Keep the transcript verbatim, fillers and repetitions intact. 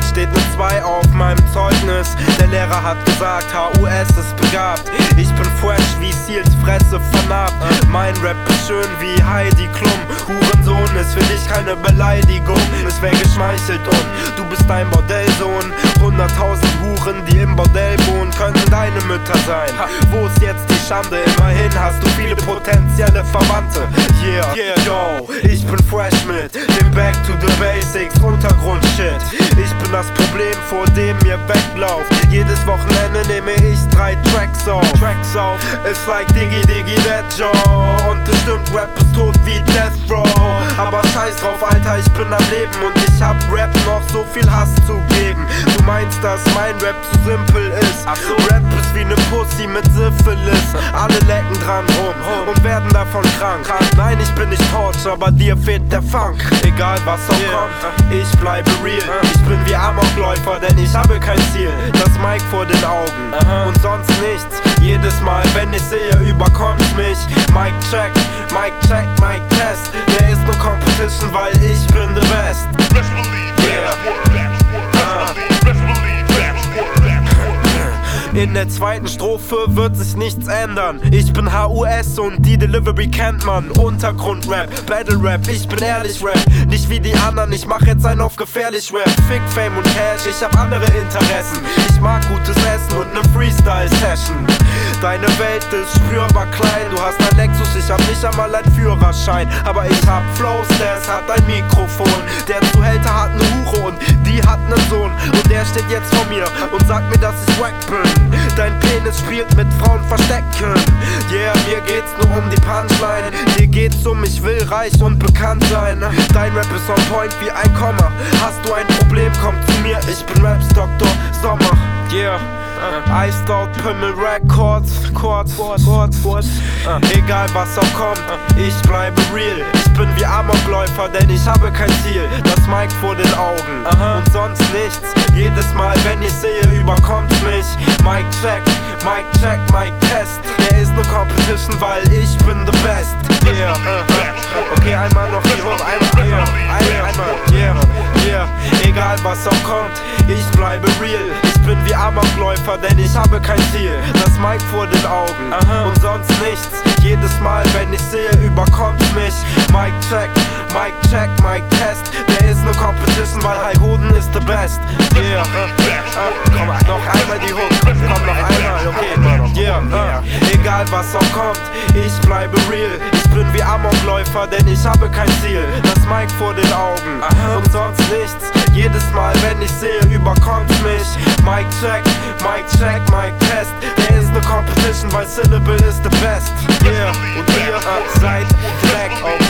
steht ne zwei auf meinem Zeugnis. Der Lehrer hat gesagt, H U S ist begabt. Ich bin fresh wie Seals Fresse vernarbt. Mein Rap ist schön wie Heidi Klum. Hurensohn ist für dich keine Beleidigung, es wär geschmeichelt und du bist ein Bordellsohn. Hunderttausend Huren, die im Bordell wohnen, könnten deine Mütter sein. Wo ist jetzt die Schande? Immerhin hast du viele potenzielle Verwandte. Yeah, yeah, yo, ich bin fresh mit dem Back to the Basics Untergrund-Shit. Ich bin das Problem, vor dem ihr weglauft. Jedes Wochenende nehme ich drei Tracks auf. Tracks auf, it's like Diggy Diggy Dead Joe. Und es stimmt, Rap ist tot wie Death Row. Aber scheiß drauf, Alter, ich bin am Leben und ich hab Rap noch so viel Hass zu geben. Du meinst, dass mein Rap zu simpel ist? Ach so, Rap ist wie ne Pussy mit Syphilis. Alle lecken dran rum und werden davon krank. Nein, ich bin nicht Torch, aber dir fehlt der Funk. Egal was auch yeah. kommt, ich bleibe real. Ich bin wie Amokläufer, denn ich habe kein Ziel. Das Mic vor den Augen uh-huh. und sonst nichts. Jedes Mal, wenn ich sehe, überkommt mich. Mic check, Mic check, Mic test. There is no competition, weil ich bin the best. Best believe that's word, that's word. Best believe that's word, that's word. In der zweiten Strophe wird sich nichts ändern. Ich bin H U S und die Delivery kennt man. Untergrund-Rap, Battle-Rap, ich bin ehrlich Rap. Nicht wie die anderen, ich mach jetzt einen auf gefährlich Rap. Fick, Fame und Cash, ich hab andere Interessen. Ich mag gutes Essen und ne Freestyle-Session. Deine Welt ist spürbar klein. Du hast ein Lexus, ich hab nicht einmal einen Führerschein. Aber ich hab Flows, der hat ein Mikrofon. Der Zuhälter hat ne Hure und die hat nen Sohn. Und der steht jetzt vor mir und sagt mir, dass ich wack bin. Dein Penis spielt mit Frauen verstecken. Yeah, mir geht's nur um die Punchline. Dir geht's um, ich will reich und bekannt sein. Dein Rap ist on point wie ein Komma. Hast du ein Problem, komm zu mir, ich bin Raps Doktor Sommer. Yeah, uh, Iced Out Pimmel Records, Chords, Chords, Chords. Uh, egal was auch kommt, ich bleibe real. Ich bin wie Amokläufer, denn ich habe kein Ziel. Das Mic vor den Augen uh-huh. und sonst nichts. Jedes Mal, wenn ich sehe, überkommt mich. Mic check, Mic check, Mic test. There is no competition, weil ich bin the best. Yeah, uh, okay, einmal noch die Hook, einmal, yeah, einmal, einmal, yeah, yeah. Egal was auch kommt, ich bleibe real. Ich bin wie Amokläufer, denn ich habe kein Ziel. Das Mic vor den Augen uh-huh. und sonst nichts. Jedes Mal, wenn ich sehe, überkommt mich. Mic check, Mic check, Mic test. There is no competition, weil High Hoden ist the best. Yeah, uh, uh, komm, noch einmal die Hook, komm noch einmal, okay, yeah, uh, egal was auch kommt, ich bleibe real. Ich bin wie Amokläufer, denn ich habe kein Ziel. Das Mic vor den Augen uh-huh. und sonst nichts. Jedes Mal, wenn ich sehe, überkommt mich. Mic check, Mic check, Mic test. There is no competition, weil Syllable is the best. Yeah, und ihr uh, seid Black.